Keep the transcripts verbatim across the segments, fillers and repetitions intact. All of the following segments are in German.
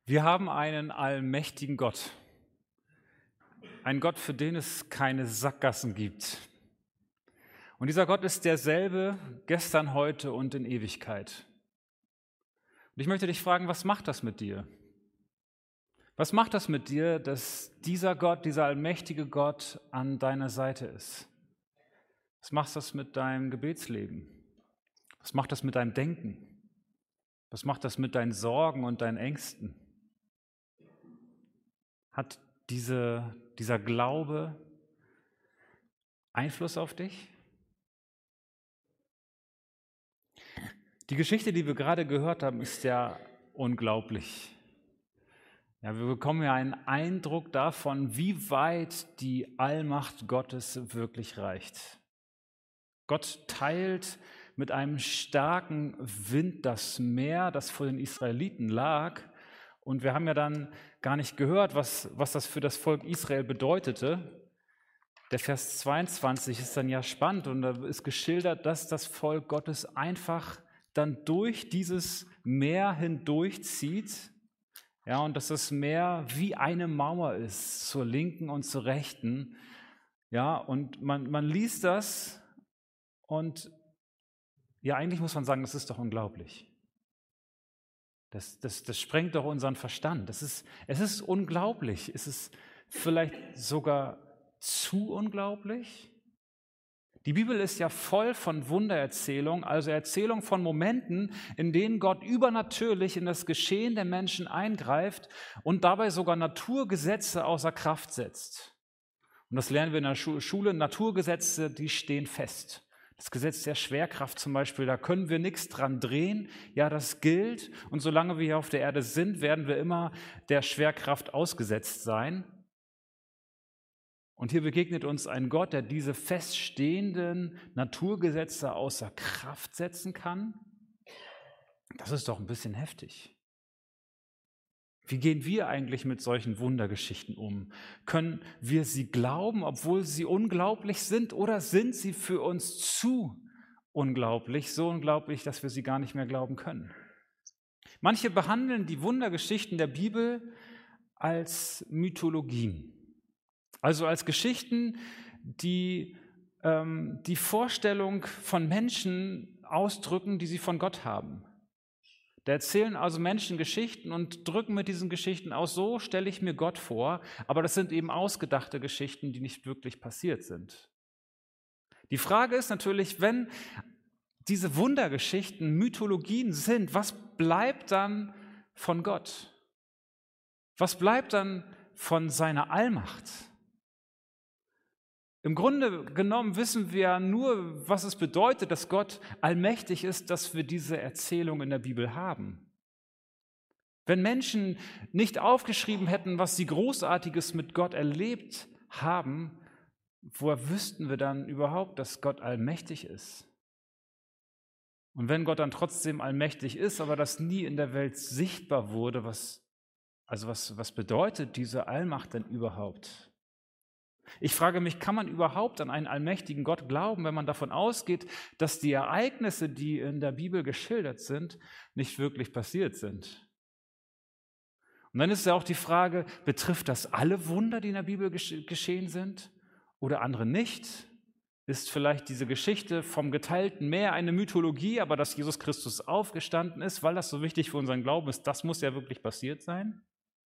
Wir haben einen allmächtigen Gott, einen Gott, für den es keine Sackgassen gibt. Und dieser Gott ist derselbe gestern, heute und in Ewigkeit. Und ich möchte dich fragen, was macht das mit dir? Was macht das mit dir, dass dieser Gott, dieser allmächtige Gott an deiner Seite ist? Was macht das mit deinem Gebetsleben? Was macht das mit deinem Denken? Was macht das mit deinen Sorgen und deinen Ängsten? Hat diese, dieser Glaube Einfluss auf dich? Die Geschichte, die wir gerade gehört haben, ist ja unglaublich. Ja, wir bekommen ja einen Eindruck davon, wie weit die Allmacht Gottes wirklich reicht. Gott teilt mit einem starken Wind das Meer, das vor den Israeliten lag. Und wir haben ja dann gar nicht gehört, was, was das für das Volk Israel bedeutete. Der Vers zweiundzwanzig ist dann ja spannend und da ist geschildert, dass das Volk Gottes einfach dann durch dieses Meer hindurchzieht. Ja, und dass das Meer wie eine Mauer ist, zur linken und zur rechten. Ja, und man, man liest das und ja, eigentlich muss man sagen, das ist doch unglaublich. Das, das, das sprengt doch unseren Verstand. Das ist, es ist unglaublich. Es ist vielleicht sogar zu unglaublich. Die Bibel ist ja voll von Wundererzählungen, also Erzählungen von Momenten, in denen Gott übernatürlich in das Geschehen der Menschen eingreift und dabei sogar Naturgesetze außer Kraft setzt. Und das lernen wir in der Schule. Naturgesetze, die stehen fest. Das Gesetz der Schwerkraft zum Beispiel, da können wir nichts dran drehen. Ja, das gilt. Und solange wir hier auf der Erde sind, werden wir immer der Schwerkraft ausgesetzt sein. Und hier begegnet uns ein Gott, der diese feststehenden Naturgesetze außer Kraft setzen kann. Das ist doch ein bisschen heftig. Wie gehen wir eigentlich mit solchen Wundergeschichten um? Können wir sie glauben, obwohl sie unglaublich sind, oder sind sie für uns zu unglaublich, so unglaublich, dass wir sie gar nicht mehr glauben können? Manche behandeln die Wundergeschichten der Bibel als Mythologien, also als Geschichten, die ähm, die Vorstellung von Menschen ausdrücken, die sie von Gott haben. Da erzählen also Menschen Geschichten und drücken mit diesen Geschichten aus, so stelle ich mir Gott vor, aber das sind eben ausgedachte Geschichten, die nicht wirklich passiert sind. Die Frage ist natürlich, wenn diese Wundergeschichten Mythologien sind, was bleibt dann von Gott? Was bleibt dann von seiner Allmacht? Im Grunde genommen wissen wir nur, was es bedeutet, dass Gott allmächtig ist, dass wir diese Erzählung in der Bibel haben. Wenn Menschen nicht aufgeschrieben hätten, was sie Großartiges mit Gott erlebt haben, woher wüssten wir dann überhaupt, dass Gott allmächtig ist? Und wenn Gott dann trotzdem allmächtig ist, aber das nie in der Welt sichtbar wurde, was, also was, was bedeutet diese Allmacht denn überhaupt? Ich frage mich, kann man überhaupt an einen allmächtigen Gott glauben, wenn man davon ausgeht, dass die Ereignisse, die in der Bibel geschildert sind, nicht wirklich passiert sind? Und dann ist ja auch die Frage, betrifft das alle Wunder, die in der Bibel geschehen sind oder andere nicht? Ist vielleicht diese Geschichte vom geteilten Meer eine Mythologie, aber dass Jesus Christus aufgestanden ist, weil das so wichtig für unseren Glauben ist, das muss ja wirklich passiert sein?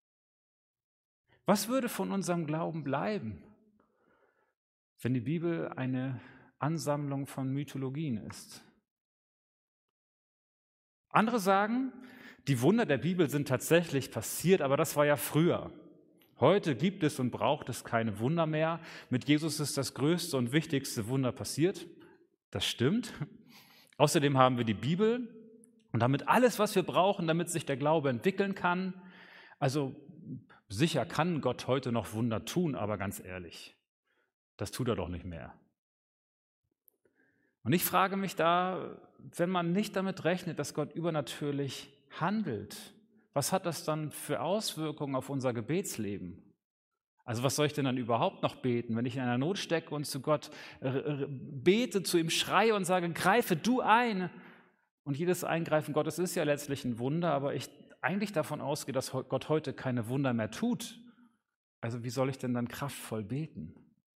Was würde von unserem Glauben bleiben, wenn die Bibel eine Ansammlung von Mythologien ist? Andere sagen, die Wunder der Bibel sind tatsächlich passiert, aber das war ja früher. Heute gibt es und braucht es keine Wunder mehr. Mit Jesus ist das größte und wichtigste Wunder passiert. Das stimmt. Außerdem haben wir die Bibel und damit alles, was wir brauchen, damit sich der Glaube entwickeln kann. Also sicher kann Gott heute noch Wunder tun, aber ganz ehrlich, das tut er doch nicht mehr. Und ich frage mich da, wenn man nicht damit rechnet, dass Gott übernatürlich handelt, was hat das dann für Auswirkungen auf unser Gebetsleben? Also was soll ich denn dann überhaupt noch beten, wenn ich in einer Not stecke und zu Gott bete, zu ihm schreie und sage, greife du ein? Und jedes Eingreifen Gottes ist ja letztlich ein Wunder, aber ich eigentlich davon ausgehe, dass Gott heute keine Wunder mehr tut, also wie soll ich denn dann kraftvoll beten?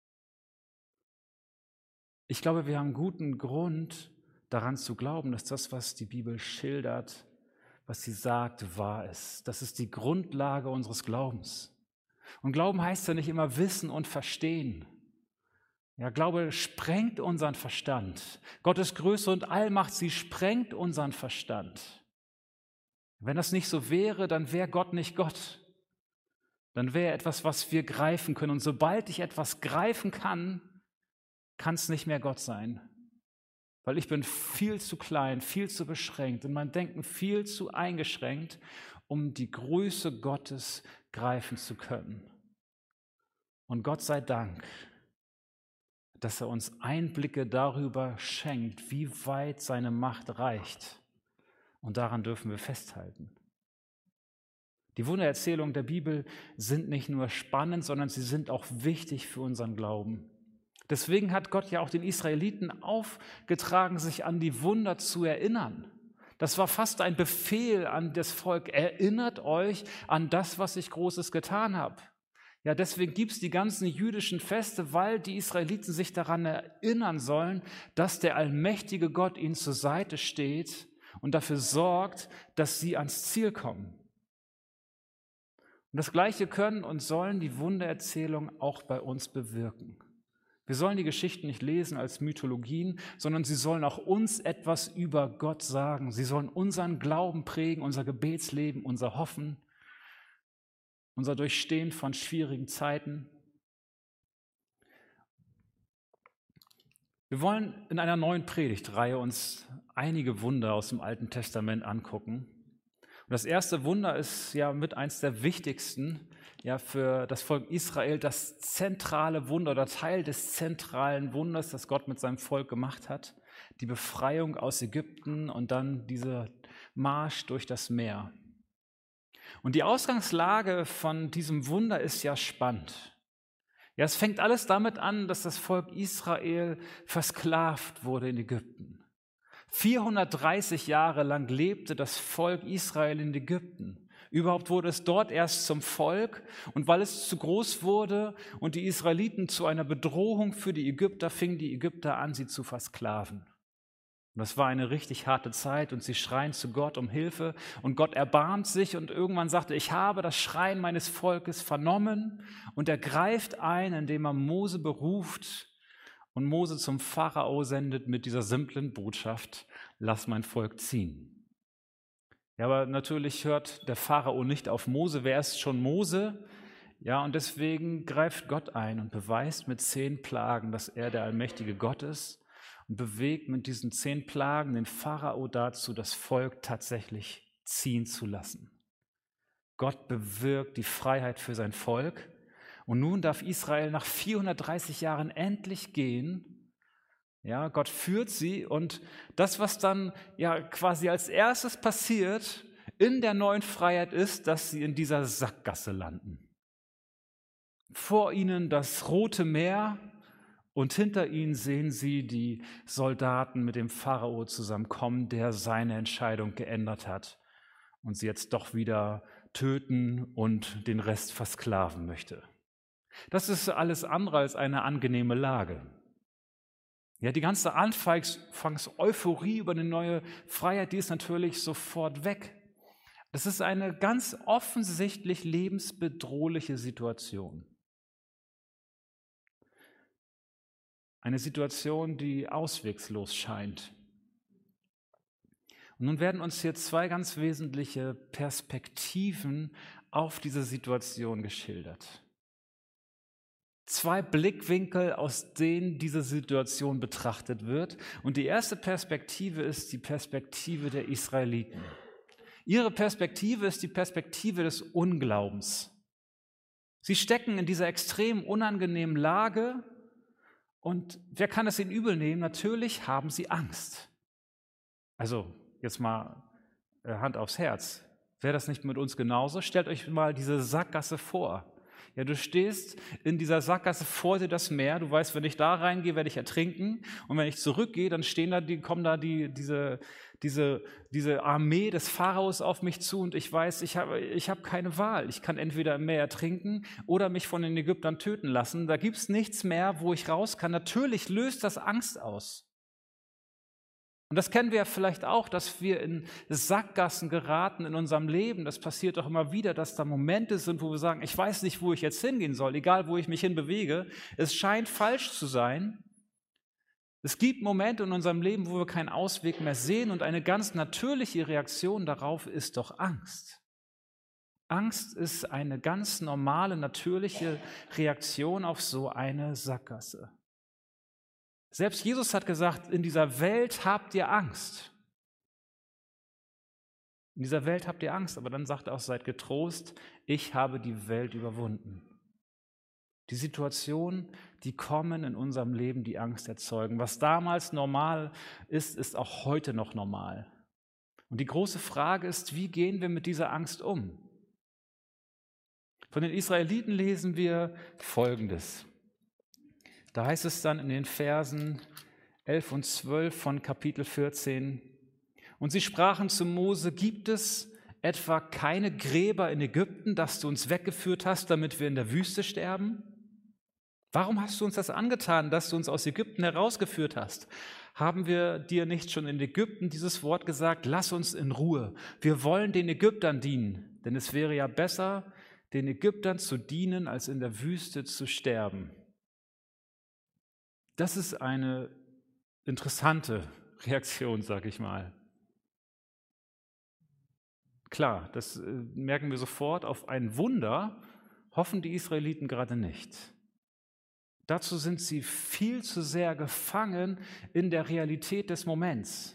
Ich glaube, wir haben guten Grund, daran zu glauben, dass das, was die Bibel schildert, was sie sagt, wahr ist. Das ist die Grundlage unseres Glaubens. Und Glauben heißt ja nicht immer wissen und verstehen. Ja, Glaube sprengt unseren Verstand. Gottes Größe und Allmacht, sie sprengt unseren Verstand. Wenn das nicht so wäre, dann wäre Gott nicht Gott. Dann wäre etwas, was wir greifen können. Und sobald ich etwas greifen kann, kann es nicht mehr Gott sein. Weil ich bin viel zu klein, viel zu beschränkt und mein Denken viel zu eingeschränkt, um die Größe Gottes greifen zu können. Und Gott sei Dank, dass er uns Einblicke darüber schenkt, wie weit seine Macht reicht. Und daran dürfen wir festhalten. Die Wundererzählungen der Bibel sind nicht nur spannend, sondern sie sind auch wichtig für unseren Glauben. Deswegen hat Gott ja auch den Israeliten aufgetragen, sich an die Wunder zu erinnern. Das war fast ein Befehl an das Volk. Erinnert euch an das, was ich Großes getan habe. Ja, deswegen gibt es die ganzen jüdischen Feste, weil die Israeliten sich daran erinnern sollen, dass der allmächtige Gott ihnen zur Seite steht und dafür sorgt, dass sie ans Ziel kommen. Und das Gleiche können und sollen die Wundererzählungen auch bei uns bewirken. Wir sollen die Geschichten nicht lesen als Mythologien, sondern sie sollen auch uns etwas über Gott sagen. Sie sollen unseren Glauben prägen, unser Gebetsleben, unser Hoffen, unser Durchstehen von schwierigen Zeiten. Wir wollen in einer neuen Predigtreihe uns einige Wunder aus dem Alten Testament angucken. Und das erste Wunder ist ja mit eins der wichtigsten, ja für das Volk Israel, das zentrale Wunder oder Teil des zentralen Wunders, das Gott mit seinem Volk gemacht hat, die Befreiung aus Ägypten und dann dieser Marsch durch das Meer. Und die Ausgangslage von diesem Wunder ist ja spannend. Ja, es fängt alles damit an, dass das Volk Israel versklavt wurde in Ägypten. vierhundertdreißig Jahre lang lebte das Volk Israel in Ägypten. Überhaupt wurde es dort erst zum Volk und weil es zu groß wurde und die Israeliten zu einer Bedrohung für die Ägypter, fingen die Ägypter an, sie zu versklaven. Und das war eine richtig harte Zeit und sie schreien zu Gott um Hilfe und Gott erbarmt sich und irgendwann sagte, ich habe das Schreien meines Volkes vernommen und er greift ein, indem er Mose beruft und Mose zum Pharao sendet mit dieser simplen Botschaft, lass mein Volk ziehen. Ja, aber natürlich hört der Pharao nicht auf Mose, wer ist schon Mose? Ja, und deswegen greift Gott ein und beweist mit zehn Plagen, dass er der allmächtige Gott ist und bewegt mit diesen zehn Plagen den Pharao dazu, das Volk tatsächlich ziehen zu lassen. Gott bewirkt die Freiheit für sein Volk und nun darf Israel nach vierhundertdreißig Jahren endlich gehen. Ja, Gott führt sie und das, was dann ja quasi als erstes passiert in der neuen Freiheit ist, dass sie in dieser Sackgasse landen. Vor ihnen das Rote Meer und hinter ihnen sehen sie die Soldaten mit dem Pharao zusammenkommen, der seine Entscheidung geändert hat und sie jetzt doch wieder töten und den Rest versklaven möchte. Das ist alles andere als eine angenehme Lage. Ja, die ganze Anfangs-Euphorie über eine neue Freiheit, die ist natürlich sofort weg. Das ist eine ganz offensichtlich lebensbedrohliche Situation. Eine Situation, die auswegslos scheint. Und nun werden uns hier zwei ganz wesentliche Perspektiven auf diese Situation geschildert. Zwei Blickwinkel, aus denen diese Situation betrachtet wird. Und die erste Perspektive ist die Perspektive der Israeliten. Ihre Perspektive ist die Perspektive des Unglaubens. Sie stecken in dieser extrem unangenehmen Lage und wer kann es ihnen übel nehmen? Natürlich haben sie Angst. Also jetzt mal Hand aufs Herz. Wäre das nicht mit uns genauso? Stellt euch mal diese Sackgasse vor. Ja, du stehst in dieser Sackgasse, vor dir das Meer, du weißt, wenn ich da reingehe, werde ich ertrinken und wenn ich zurückgehe, dann stehen da die, kommen da die, diese, diese, diese Armee des Pharaos auf mich zu und ich weiß, ich habe, ich habe keine Wahl. Ich kann entweder im Meer ertrinken oder mich von den Ägyptern töten lassen. Da gibt es nichts mehr, wo ich raus kann. Natürlich löst das Angst aus. Und das kennen wir ja vielleicht auch, dass wir in Sackgassen geraten in unserem Leben. Das passiert doch immer wieder, dass da Momente sind, wo wir sagen, ich weiß nicht, wo ich jetzt hingehen soll, egal wo ich mich hinbewege. Es scheint falsch zu sein. Es gibt Momente in unserem Leben, wo wir keinen Ausweg mehr sehen und eine ganz natürliche Reaktion darauf ist doch Angst. Angst ist eine ganz normale, natürliche Reaktion auf so eine Sackgasse. Selbst Jesus hat gesagt, in dieser Welt habt ihr Angst. In dieser Welt habt ihr Angst, aber dann sagt er auch, seid getrost, ich habe die Welt überwunden. Die Situationen, die kommen in unserem Leben, die Angst erzeugen. Was damals normal ist, ist auch heute noch normal. Und die große Frage ist, wie gehen wir mit dieser Angst um? Von den Israeliten lesen wir Folgendes. Da heißt es dann in den Versen elf und zwölf von Kapitel vierzehn, und sie sprachen zu Mose, gibt es etwa keine Gräber in Ägypten, dass du uns weggeführt hast, damit wir in der Wüste sterben? Warum hast du uns das angetan, dass du uns aus Ägypten herausgeführt hast? Haben wir dir nicht schon in Ägypten dieses Wort gesagt, lass uns in Ruhe, wir wollen den Ägyptern dienen, denn es wäre ja besser, den Ägyptern zu dienen, als in der Wüste zu sterben. Das ist eine interessante Reaktion, sage ich mal. Klar, das merken wir sofort, auf ein Wunder hoffen die Israeliten gerade nicht. Dazu sind sie viel zu sehr gefangen in der Realität des Moments.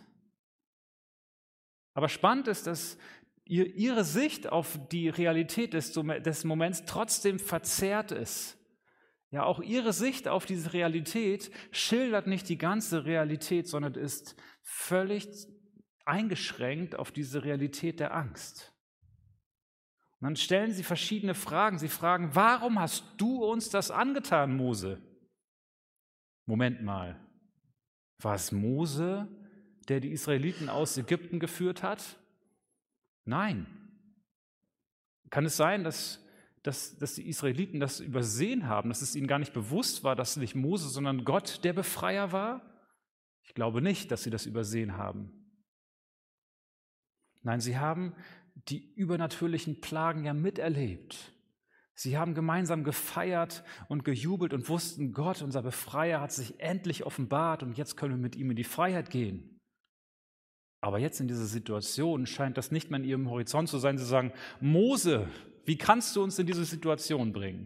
Aber spannend ist, dass ihre Sicht auf die Realität des, des Moments trotzdem verzerrt ist. Ja, auch ihre Sicht auf diese Realität schildert nicht die ganze Realität, sondern ist völlig eingeschränkt auf diese Realität der Angst. Und dann stellen sie verschiedene Fragen. Sie fragen, warum hast du uns das angetan, Mose? Moment mal, war es Mose, der die Israeliten aus Ägypten geführt hat? Nein. Kann es sein, dass Dass, dass die Israeliten das übersehen haben, dass es ihnen gar nicht bewusst war, dass nicht Mose, sondern Gott der Befreier war? Ich glaube nicht, dass sie das übersehen haben. Nein, sie haben die übernatürlichen Plagen ja miterlebt. Sie haben gemeinsam gefeiert und gejubelt und wussten, Gott, unser Befreier, hat sich endlich offenbart und jetzt können wir mit ihm in die Freiheit gehen. Aber jetzt in dieser Situation scheint das nicht mehr in ihrem Horizont zu sein. Sie sagen, Mose, wie kannst du uns in diese Situation bringen?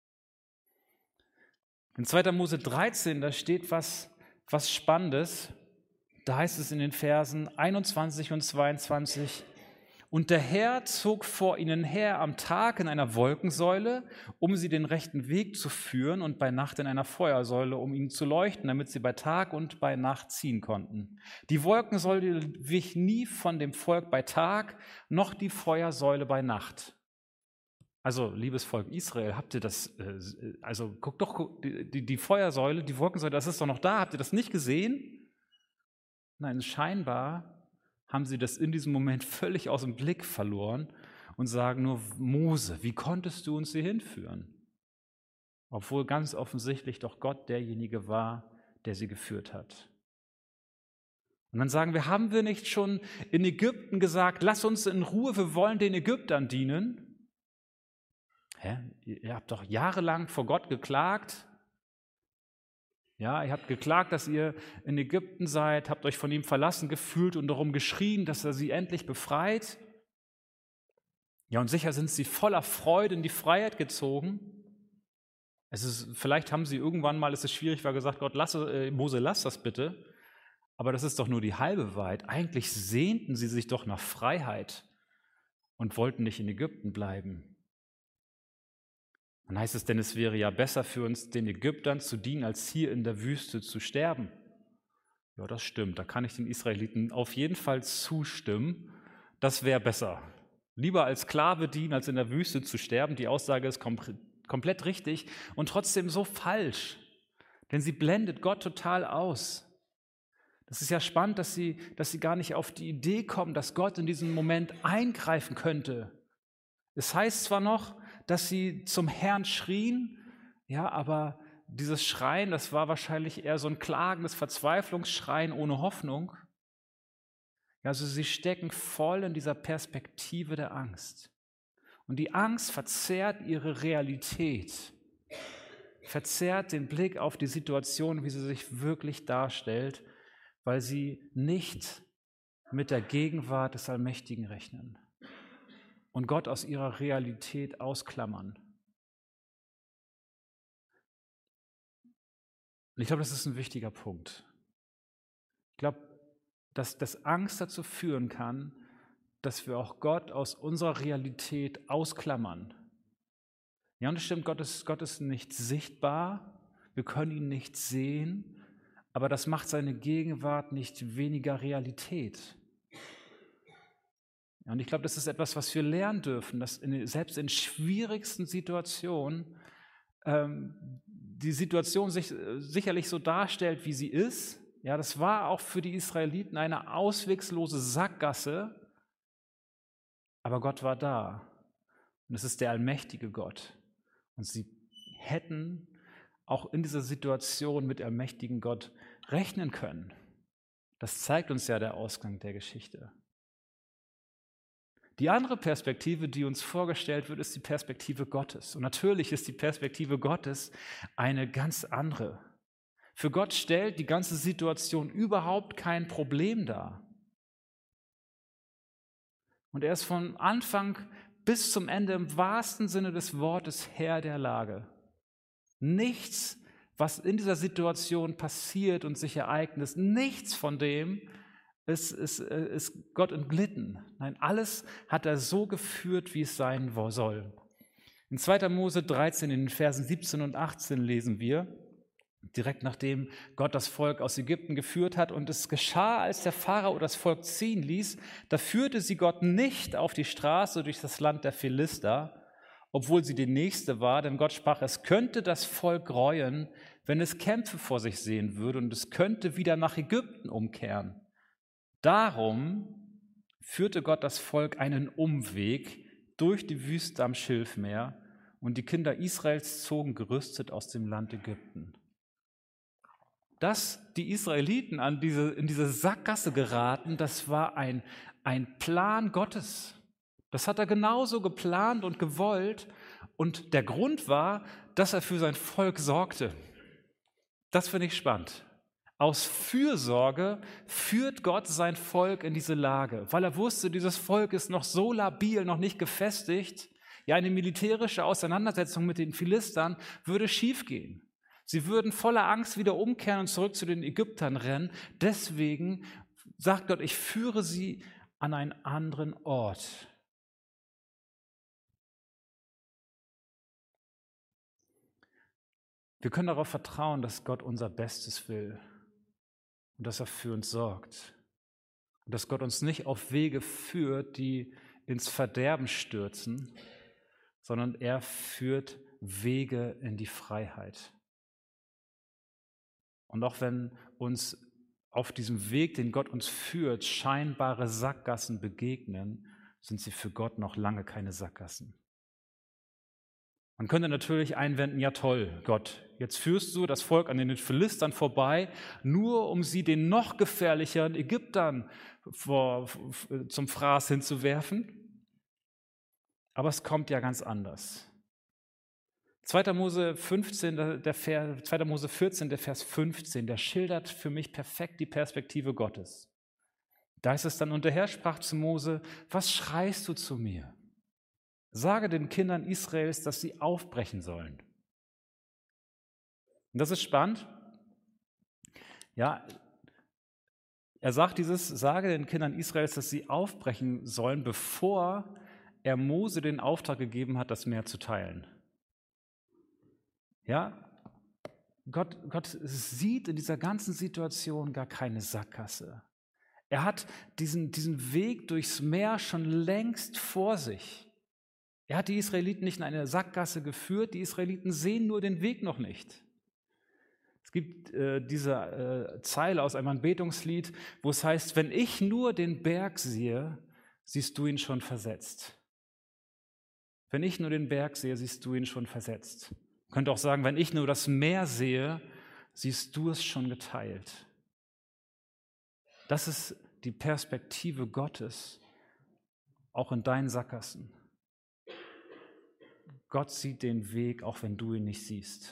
In zweiter Mose dreizehn, da steht was, was Spannendes. Da heißt es in den Versen einundzwanzig und zweiundzwanzig, und der Herr zog vor ihnen her am Tag in einer Wolkensäule, um sie den rechten Weg zu führen, und bei Nacht in einer Feuersäule, um ihnen zu leuchten, damit sie bei Tag und bei Nacht ziehen konnten. Die Wolkensäule wich nie von dem Volk bei Tag, noch die Feuersäule bei Nacht. Also, liebes Volk Israel, habt ihr das, also guckt doch, die, die Feuersäule, die Wolkensäule, das ist doch noch da, habt ihr das nicht gesehen? Nein, scheinbar haben sie das in diesem Moment völlig aus dem Blick verloren und sagen nur, Mose, wie konntest du uns hier hinführen? Obwohl ganz offensichtlich doch Gott derjenige war, der sie geführt hat. Und dann sagen wir, haben wir nicht schon in Ägypten gesagt, lass uns in Ruhe, wir wollen den Ägyptern dienen? Hä? Ihr habt doch jahrelang vor Gott geklagt. Ja, ihr habt geklagt, dass ihr in Ägypten seid, habt euch von ihm verlassen gefühlt und darum geschrien, dass er sie endlich befreit. Ja, und sicher sind sie voller Freude in die Freiheit gezogen. Es ist, vielleicht haben sie irgendwann mal, es ist schwierig, war gesagt, Gott, lass, äh, Mose, lass das bitte. Aber das ist doch nur die halbe Wahrheit. Eigentlich sehnten sie sich doch nach Freiheit und wollten nicht in Ägypten bleiben. Dann heißt es, denn es wäre ja besser für uns, den Ägyptern zu dienen, als hier in der Wüste zu sterben. Ja, das stimmt. Da kann ich den Israeliten auf jeden Fall zustimmen. Das wäre besser. Lieber als Sklave dienen, als in der Wüste zu sterben. Die Aussage ist komplett richtig und trotzdem so falsch, denn sie blendet Gott total aus. Das ist ja spannend, dass sie, dass sie gar nicht auf die Idee kommen, dass Gott in diesem Moment eingreifen könnte. Es heißt zwar noch, dass sie zum Herrn schrien, ja, aber dieses Schreien, das war wahrscheinlich eher so ein klagendes Verzweiflungsschreien ohne Hoffnung. Also sie stecken voll in dieser Perspektive der Angst. Und die Angst verzerrt ihre Realität, verzerrt den Blick auf die Situation, wie sie sich wirklich darstellt, weil sie nicht mit der Gegenwart des Allmächtigen rechnen und Gott aus ihrer Realität ausklammern. Und ich glaube, das ist ein wichtiger Punkt. Ich glaube, dass das Angst dazu führen kann, dass wir auch Gott aus unserer Realität ausklammern. Ja, und es stimmt, Gott ist, Gott ist nicht sichtbar, wir können ihn nicht sehen, aber das macht seine Gegenwart nicht weniger Realität. Ja, und ich glaube, das ist etwas, was wir lernen dürfen, dass in, selbst in schwierigsten Situationen ähm, die Situation sich äh, sicherlich so darstellt, wie sie ist. Ja, das war auch für die Israeliten eine auswegslose Sackgasse, aber Gott war da und es ist der allmächtige Gott. Und sie hätten auch in dieser Situation mit allmächtigen Gott rechnen können. Das zeigt uns ja der Ausgang der Geschichte. Die andere Perspektive, die uns vorgestellt wird, ist die Perspektive Gottes. Und natürlich ist die Perspektive Gottes eine ganz andere. Für Gott stellt die ganze Situation überhaupt kein Problem dar. Und er ist von Anfang bis zum Ende im wahrsten Sinne des Wortes Herr der Lage. Nichts, was in dieser Situation passiert und sich ereignet, nichts von dem ist, ist, ist Gott entglitten. Nein, alles hat er so geführt, wie es sein soll. In zweiter Mose dreizehn, in den Versen siebzehn und achtzehn lesen wir, direkt nachdem Gott das Volk aus Ägypten geführt hat, und es geschah, als der Pharao das Volk ziehen ließ, da führte sie Gott nicht auf die Straße durch das Land der Philister, obwohl sie die nächste war, denn Gott sprach, es könnte das Volk reuen, wenn es Kämpfe vor sich sehen würde, und es könnte wieder nach Ägypten umkehren. Darum führte Gott das Volk einen Umweg durch die Wüste am Schilfmeer, und die Kinder Israels zogen gerüstet aus dem Land Ägypten. Dass die Israeliten an diese, in diese Sackgasse geraten, das war ein, ein Plan Gottes. Das hat er genauso geplant und gewollt. Und der Grund war, dass er für sein Volk sorgte. Das finde ich spannend. Aus Fürsorge führt Gott sein Volk in diese Lage, weil er wusste, dieses Volk ist noch so labil, noch nicht gefestigt. Ja, eine militärische Auseinandersetzung mit den Philistern würde schiefgehen. Sie würden voller Angst wieder umkehren und zurück zu den Ägyptern rennen. Deswegen sagt Gott, ich führe sie an einen anderen Ort. Wir können darauf vertrauen, dass Gott unser Bestes will und dass er für uns sorgt. Und dass Gott uns nicht auf Wege führt, die ins Verderben stürzen, sondern er führt Wege in die Freiheit. Und auch wenn uns auf diesem Weg, den Gott uns führt, scheinbare Sackgassen begegnen, sind sie für Gott noch lange keine Sackgassen. Man könnte natürlich einwenden, ja toll, Gott, jetzt führst du das Volk an den Philistern vorbei, nur um sie den noch gefährlicheren Ägyptern vor, zum Fraß hinzuwerfen. Aber es kommt ja ganz anders. zweiter Mose fünfzehn, der Vers, zweiter Mose vierzehn, der Vers fünfzehn, der schildert für mich perfekt die Perspektive Gottes. Da ist es dann, und der Herr sprach zu Mose, was schreist du zu mir? Sage den Kindern Israels, dass sie aufbrechen sollen. Und das ist spannend. Ja, er sagt dieses, sage den Kindern Israels, dass sie aufbrechen sollen, bevor er Mose den Auftrag gegeben hat, das Meer zu teilen. Ja, Gott, Gott sieht in dieser ganzen Situation gar keine Sackgasse. Er hat diesen, diesen Weg durchs Meer schon längst vor sich. Er hat die Israeliten nicht in eine Sackgasse geführt, die Israeliten sehen nur den Weg noch nicht. Es gibt äh, diese äh, Zeile aus einem Anbetungslied, wo es heißt, wenn ich nur den Berg sehe, siehst du ihn schon versetzt. Wenn ich nur den Berg sehe, siehst du ihn schon versetzt. Man könnte auch sagen, wenn ich nur das Meer sehe, siehst du es schon geteilt. Das ist die Perspektive Gottes, auch in deinen Sackgassen. Gott sieht den Weg, auch wenn du ihn nicht siehst.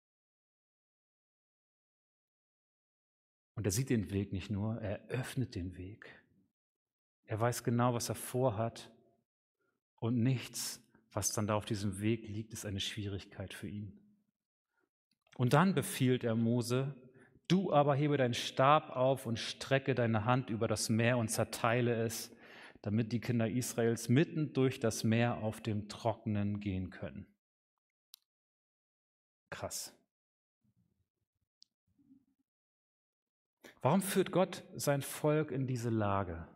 Und er sieht den Weg nicht nur, er öffnet den Weg. Er weiß genau, was er vorhat und nichts, was dann da auf diesem Weg liegt, ist eine Schwierigkeit für ihn. Und dann befiehlt er Mose, du aber hebe deinen Stab auf und strecke deine Hand über das Meer und zerteile es, damit die Kinder Israels mitten durch das Meer auf dem Trockenen gehen können. Krass. Warum führt Gott sein Volk in diese Lage?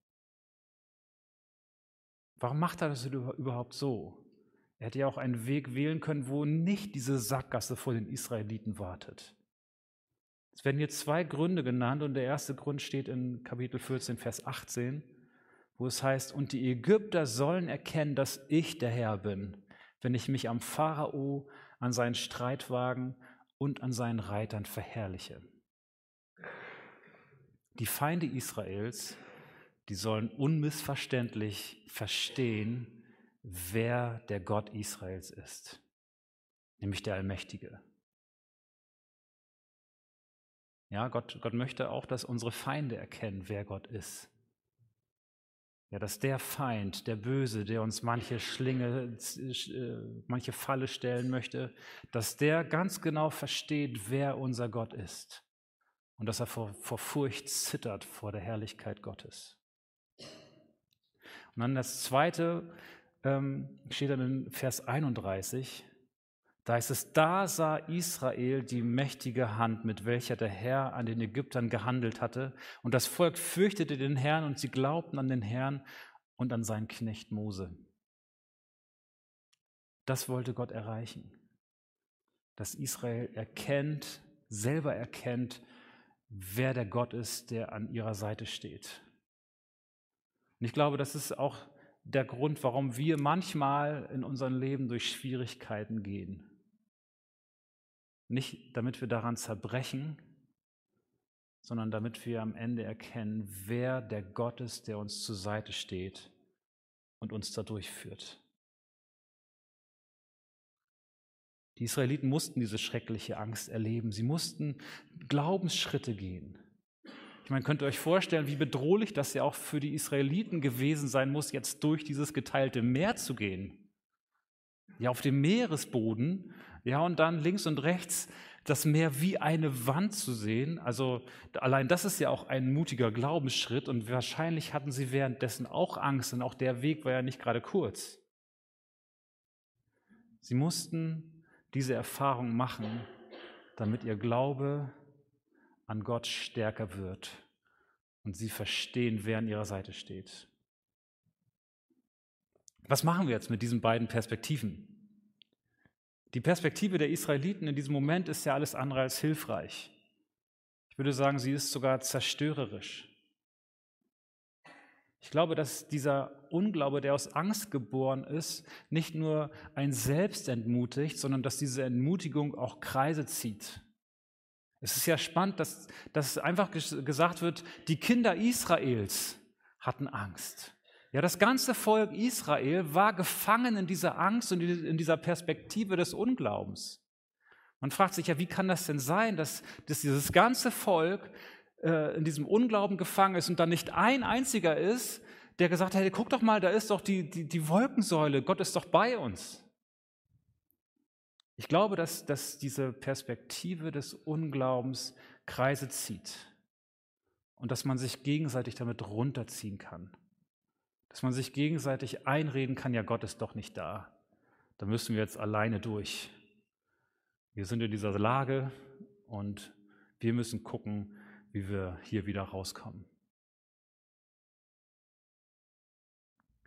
Warum macht er das überhaupt so? Er hätte ja auch einen Weg wählen können, wo nicht diese Sackgasse vor den Israeliten wartet. Es werden hier zwei Gründe genannt und der erste Grund steht in Kapitel vierzehn, Vers achtzehn, wo es heißt, und die Ägypter sollen erkennen, dass ich der Herr bin, wenn ich mich am Pharao, an seinen Streitwagen und an seinen Reitern verherrliche. Die Feinde Israels, die sollen unmissverständlich verstehen, wer der Gott Israels ist, nämlich der Allmächtige. Ja, Gott, Gott möchte auch, dass unsere Feinde erkennen, wer Gott ist. Ja, dass der Feind, der Böse, der uns manche Schlinge, äh, manche Falle stellen möchte, dass der ganz genau versteht, wer unser Gott ist. Und dass er vor, vor Furcht zittert vor der Herrlichkeit Gottes. Und dann das Zweite ähm, steht dann in Vers einunddreißig. Da heißt es, da sah Israel die mächtige Hand, mit welcher der Herr an den Ägyptern gehandelt hatte. Und das Volk fürchtete den Herrn und sie glaubten an den Herrn und an seinen Knecht Mose. Das wollte Gott erreichen, dass Israel erkennt, selber erkennt, wer der Gott ist, der an ihrer Seite steht. Und ich glaube, das ist auch der Grund, warum wir manchmal in unserem Leben durch Schwierigkeiten gehen. Nicht damit wir daran zerbrechen, sondern damit wir am Ende erkennen, wer der Gott ist, der uns zur Seite steht und uns da durchführt. Die Israeliten mussten diese schreckliche Angst erleben. Sie mussten Glaubensschritte gehen. Ich meine, könnt ihr euch vorstellen, wie bedrohlich das ja auch für die Israeliten gewesen sein muss, jetzt durch dieses geteilte Meer zu gehen. Ja, auf dem Meeresboden, ja, und dann links und rechts das Meer wie eine Wand zu sehen. Also allein das ist ja auch ein mutiger Glaubensschritt und wahrscheinlich hatten sie währenddessen auch Angst und auch der Weg war ja nicht gerade kurz. Sie mussten diese Erfahrung machen, damit ihr Glaube an Gott stärker wird und sie verstehen, wer an ihrer Seite steht. Was machen wir jetzt mit diesen beiden Perspektiven? Die Perspektive der Israeliten in diesem Moment ist ja alles andere als hilfreich. Ich würde sagen, sie ist sogar zerstörerisch. Ich glaube, dass dieser Unglaube, der aus Angst geboren ist, nicht nur ein Selbst entmutigt, sondern dass diese Entmutigung auch Kreise zieht. Es ist ja spannend, dass, dass einfach gesagt wird, die Kinder Israels hatten Angst. Ja, das ganze Volk Israel war gefangen in dieser Angst und in dieser Perspektive des Unglaubens. Man fragt sich ja, wie kann das denn sein, dass, dass dieses ganze Volk äh, in diesem Unglauben gefangen ist und dann nicht ein einziger ist, der gesagt hat, hey, guck doch mal, da ist doch die, die, die Wolkensäule, Gott ist doch bei uns. Ich glaube, dass, dass diese Perspektive des Unglaubens Kreise zieht und dass man sich gegenseitig damit runterziehen kann. Dass man sich gegenseitig einreden kann, ja, Gott ist doch nicht da. Da müssen wir jetzt alleine durch. Wir sind in dieser Lage und wir müssen gucken, wie wir hier wieder rauskommen.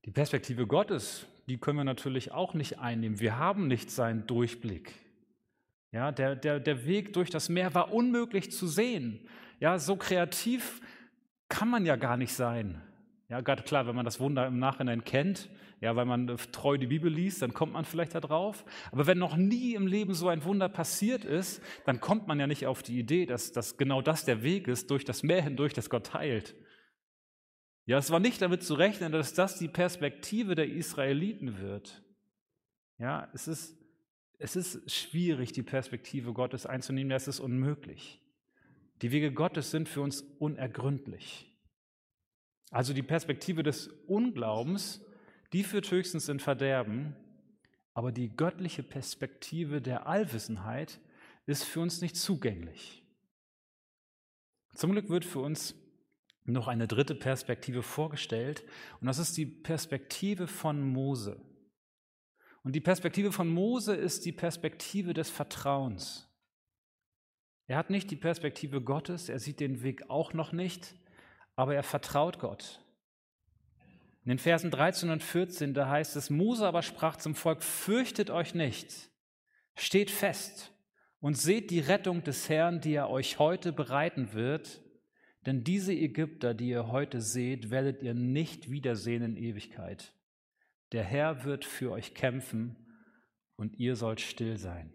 Die Perspektive Gottes, die können wir natürlich auch nicht einnehmen. Wir haben nicht seinen Durchblick. Ja, der, der, der Weg durch das Meer war unmöglich zu sehen. Ja, so kreativ kann man ja gar nicht sein. Ja, gerade klar, wenn man das Wunder im Nachhinein kennt, ja, weil man treu die Bibel liest, dann kommt man vielleicht da drauf. Aber wenn noch nie im Leben so ein Wunder passiert ist, dann kommt man ja nicht auf die Idee, dass, dass genau das der Weg ist, durch das Meer hindurch, das Gott teilt. Ja, es war nicht damit zu rechnen, dass das die Perspektive der Israeliten wird. Ja, es ist, es ist schwierig, die Perspektive Gottes einzunehmen, das ist unmöglich. Die Wege Gottes sind für uns unergründlich. Also die Perspektive des Unglaubens, die führt höchstens in Verderben, aber die göttliche Perspektive der Allwissenheit ist für uns nicht zugänglich. Zum Glück wird für uns noch eine dritte Perspektive vorgestellt, und das ist die Perspektive von Mose. Und die Perspektive von Mose ist die Perspektive des Vertrauens. Er hat nicht die Perspektive Gottes, er sieht den Weg auch noch nicht, aber er vertraut Gott. In den Versen dreizehn und vierzehn, da heißt es, Mose aber sprach zum Volk, fürchtet euch nicht, steht fest und seht die Rettung des Herrn, die er euch heute bereiten wird, denn diese Ägypter, die ihr heute seht, werdet ihr nicht wiedersehen in Ewigkeit. Der Herr wird für euch kämpfen und ihr sollt still sein.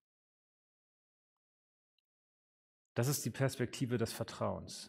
Das ist die Perspektive des Vertrauens.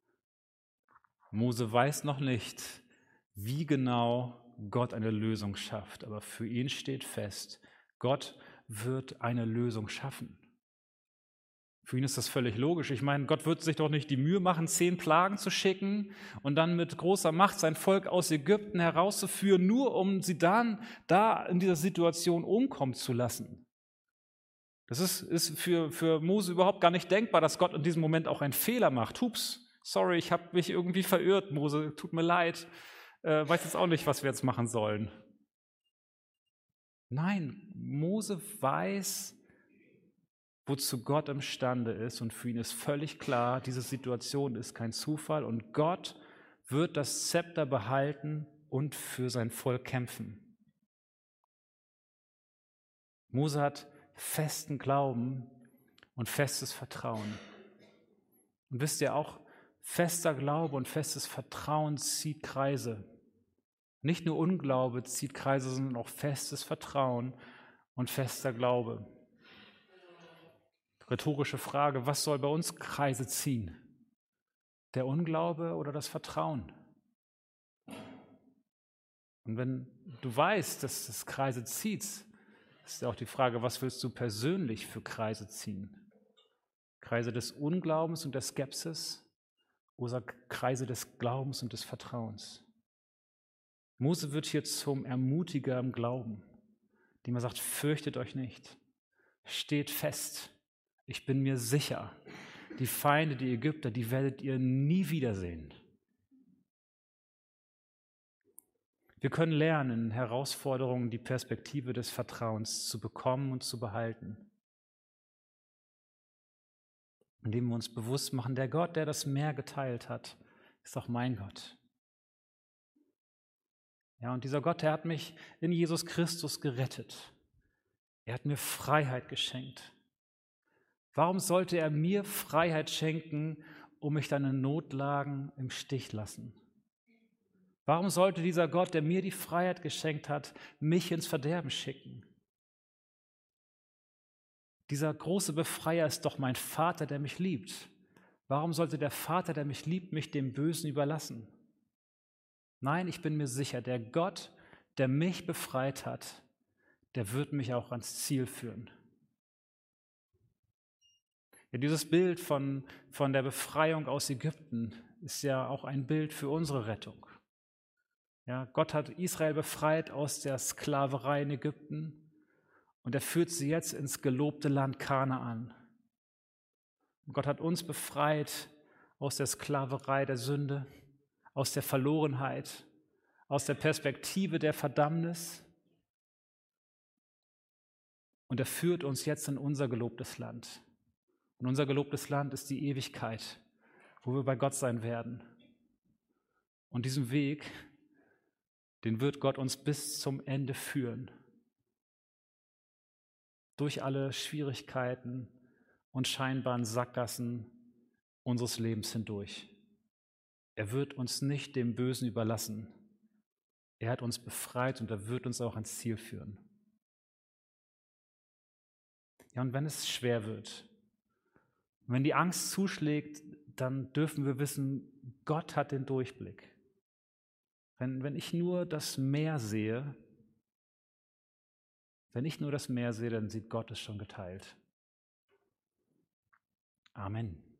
Mose weiß noch nicht, wie genau Gott eine Lösung schafft, aber für ihn steht fest, Gott wird eine Lösung schaffen. Für ihn ist das völlig logisch. Ich meine, Gott wird sich doch nicht die Mühe machen, zehn Plagen zu schicken und dann mit großer Macht sein Volk aus Ägypten herauszuführen, nur um sie dann da in dieser Situation umkommen zu lassen. Das ist, ist für, für Mose überhaupt gar nicht denkbar, dass Gott in diesem Moment auch einen Fehler macht. Hups, sorry, ich habe mich irgendwie verirrt, Mose, tut mir leid, äh, weiß jetzt auch nicht, was wir jetzt machen sollen. Nein, Mose weiß, wozu Gott imstande ist, und für ihn ist völlig klar, diese Situation ist kein Zufall und Gott wird das Zepter behalten und für sein Volk kämpfen. Mose hat festen Glauben und festes Vertrauen. Und wisst ihr auch, fester Glaube und festes Vertrauen zieht Kreise. Nicht nur Unglaube zieht Kreise, sondern auch festes Vertrauen und fester Glaube. Rhetorische Frage, was soll bei uns Kreise ziehen? Der Unglaube oder das Vertrauen? Und wenn du weißt, dass das Kreise zieht, ist ja auch die Frage, was willst du persönlich für Kreise ziehen? Kreise des Unglaubens und der Skepsis oder Kreise des Glaubens und des Vertrauens? Mose wird hier zum Ermutiger im Glauben, dem er sagt, fürchtet euch nicht, steht fest. Ich bin mir sicher, die Feinde, die Ägypter, die werdet ihr nie wiedersehen. Wir können lernen, in Herausforderungen die Perspektive des Vertrauens zu bekommen und zu behalten, indem wir uns bewusst machen, der Gott, der das Meer geteilt hat, ist auch mein Gott. Ja, und dieser Gott, der hat mich in Jesus Christus gerettet. Er hat mir Freiheit geschenkt. Warum sollte er mir Freiheit schenken, um mich dann in Notlagen im Stich lassen? Warum sollte dieser Gott, der mir die Freiheit geschenkt hat, mich ins Verderben schicken? Dieser große Befreier ist doch mein Vater, der mich liebt. Warum sollte der Vater, der mich liebt, mich dem Bösen überlassen? Nein, ich bin mir sicher, der Gott, der mich befreit hat, der wird mich auch ans Ziel führen. Ja, dieses Bild von, von der Befreiung aus Ägypten ist ja auch ein Bild für unsere Rettung. Ja, Gott hat Israel befreit aus der Sklaverei in Ägypten und er führt sie jetzt ins gelobte Land Kanaan. Und Gott hat uns befreit aus der Sklaverei der Sünde, aus der Verlorenheit, aus der Perspektive der Verdammnis. Und er führt uns jetzt in unser gelobtes Land. Und unser gelobtes Land ist die Ewigkeit, wo wir bei Gott sein werden. Und diesen Weg, den wird Gott uns bis zum Ende führen. Durch alle Schwierigkeiten und scheinbaren Sackgassen unseres Lebens hindurch. Er wird uns nicht dem Bösen überlassen. Er hat uns befreit und er wird uns auch ans Ziel führen. Ja, und wenn es schwer wird, wenn die Angst zuschlägt, dann dürfen wir wissen, Gott hat den Durchblick. Wenn, wenn ich nur das Meer sehe, wenn ich nur das Meer sehe, dann sieht Gott es schon geteilt. Amen.